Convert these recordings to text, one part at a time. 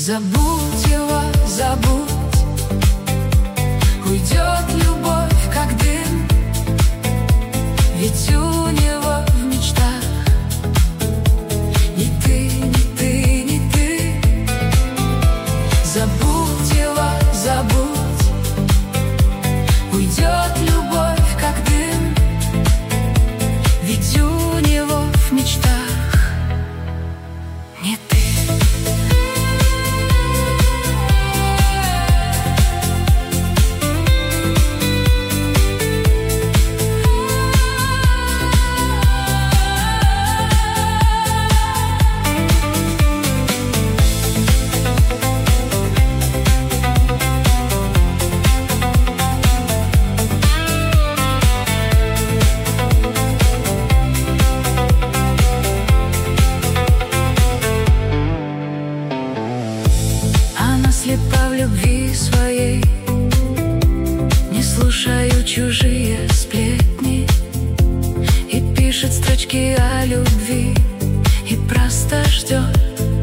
Забудь его, забудь. Уйдет любовь, как дым, ведь у него в мечтах ни ты, ни ты, ни ты. Забудь его, забудь. Уйдет любовь, как дым, ведь у него в мечтах не ты. Слепа в любви своей, не слушаю чужие сплетни, и пишет строчки о любви, и просто ждет.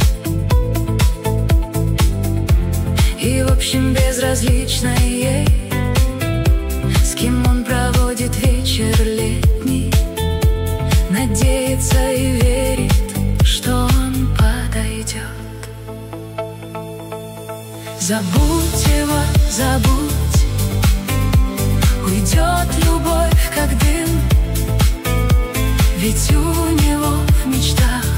И в общем безразлично ей, с кем он проводит вечер летний. Надеется и верит, что он подойдет. Забудь его, забудь. Уйдет любовь, как дым, ведь у него в мечтах